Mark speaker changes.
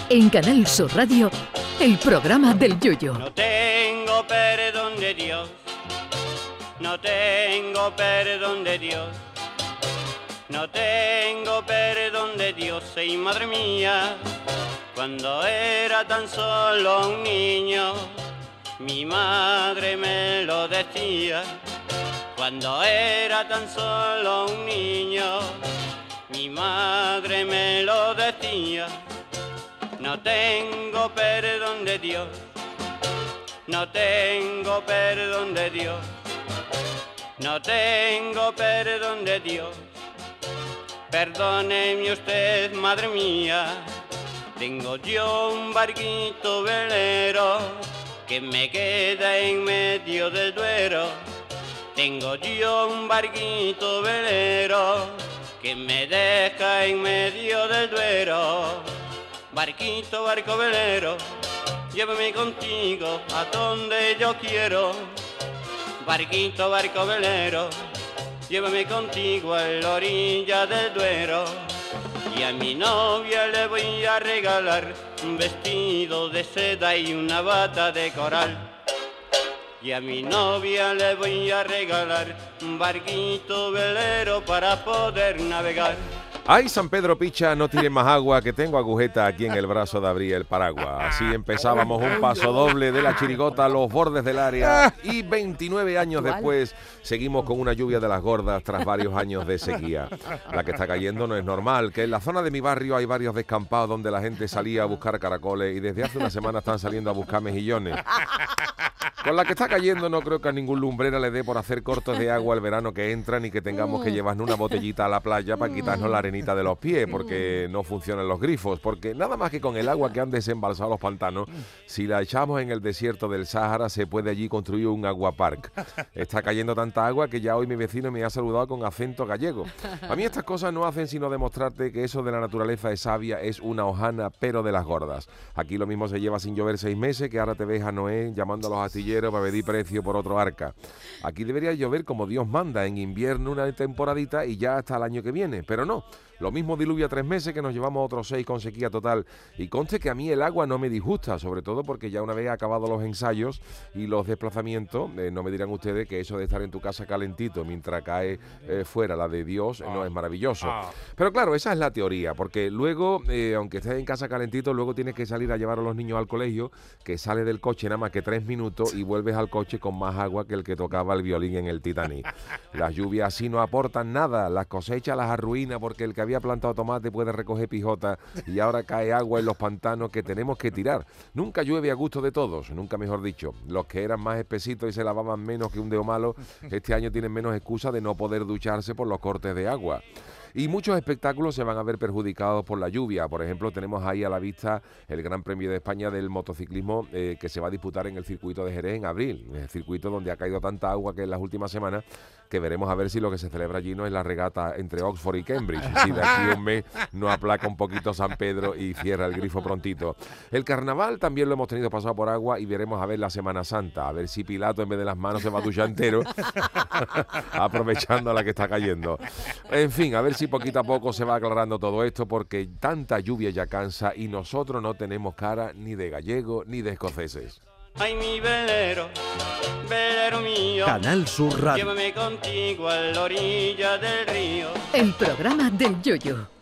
Speaker 1: En Canal Sur Radio, el programa del Yoyo.
Speaker 2: No tengo perdón de Dios, no tengo perdón de Dios, no tengo perdón de Dios, y madre mía, cuando era tan solo un niño, mi madre me lo decía. Cuando era tan solo un niño, mi madre me lo decía. No tengo perdón de Dios, no tengo perdón de Dios, no tengo perdón de Dios. Perdóneme usted, madre mía, tengo yo un barquito velero que me queda en medio del Duero. Tengo yo un barquito velero que me deja en medio del Duero. Barquito, barco velero, llévame contigo a donde yo quiero. Barquito, barco velero, llévame contigo a la orilla del Duero. Y a mi novia le voy a regalar un vestido de seda y una bata de coral. Y a mi novia le voy a regalar un barquito velero para poder navegar.
Speaker 3: Ay, San Pedro Picha, no tires más agua, que tengo agujeta aquí en el brazo de abrir el paraguas. Así empezábamos un paso doble de la chirigota a los bordes del área y 29 años después seguimos con una lluvia de las gordas tras varios años de sequía. La que está cayendo no es normal, que en la zona de mi barrio hay varios descampados donde la gente salía a buscar caracoles y desde hace una semana están saliendo a buscar mejillones. Con la que está cayendo no creo que a ningún lumbrera le dé por hacer cortos de agua el verano que entra, ni que tengamos que llevarnos una botellita a la playa para quitarnos la arenita de los pies, porque no funcionan los grifos, porque nada más que con el agua que han desembalsado los pantanos, si la echamos en el desierto del Sáhara, se puede allí construir un aguapark. Está cayendo tanta agua que ya hoy mi vecino me ha saludado con acento gallego. A mí estas cosas no hacen sino demostrarte que eso de la naturaleza es sabia, es una hojana, pero de las gordas. Aquí lo mismo se lleva sin llover 6 meses, que ahora te ves a Noé llamando a los astilleros para pedir precio por otro arca. Aquí debería llover como Dios manda, en invierno una temporadita y ya hasta el año que viene, pero no. Lo mismo diluvia 3 meses que nos llevamos otros 6 con sequía total. Y conste que a mí el agua no me disgusta, sobre todo porque ya una vez acabados los ensayos y los desplazamientos, no me dirán ustedes que eso de estar en tu casa calentito mientras cae fuera la de Dios no es maravilloso. Pero claro, esa es la teoría, porque luego, aunque estés en casa calentito, luego tienes que salir a llevar a los niños al colegio, que sale del coche nada más que 3 minutos y vuelves al coche con más agua que el que tocaba el violín en el Titanic. Las lluvias así no aportan nada, las cosechas las arruina porque el que había plantado tomate puede recoger pijota y ahora cae agua en los pantanos que tenemos que tirar. Nunca llueve a gusto de todos, nunca mejor dicho. Los que eran más espesitos y se lavaban menos que un dedo malo, este año tienen menos excusa de no poder ducharse por los cortes de agua. Y muchos espectáculos se van a ver perjudicados por la lluvia. Por ejemplo, tenemos ahí a la vista el Gran Premio de España del motociclismo que se va a disputar en el circuito de Jerez en abril. El circuito donde ha caído tanta agua que en las últimas semanas, que veremos a ver si lo que se celebra allí no es la regata entre Oxford y Cambridge. Si de aquí a un mes no aplaca un poquito San Pedro y cierra el grifo prontito. El carnaval también lo hemos tenido pasado por agua y veremos a ver la Semana Santa. A ver si Pilato en vez de las manos se va a duchar entero aprovechando a la que está cayendo. En fin, a ver si poquito a poco se va aclarando todo esto, porque tanta lluvia ya cansa y nosotros no tenemos cara ni de gallegos ni de escoceses.
Speaker 2: Ay, mi velero, velero mío,
Speaker 4: Canal Sur Radio.
Speaker 2: llévame contigo a la orilla del río.
Speaker 1: El programa del Yoyo.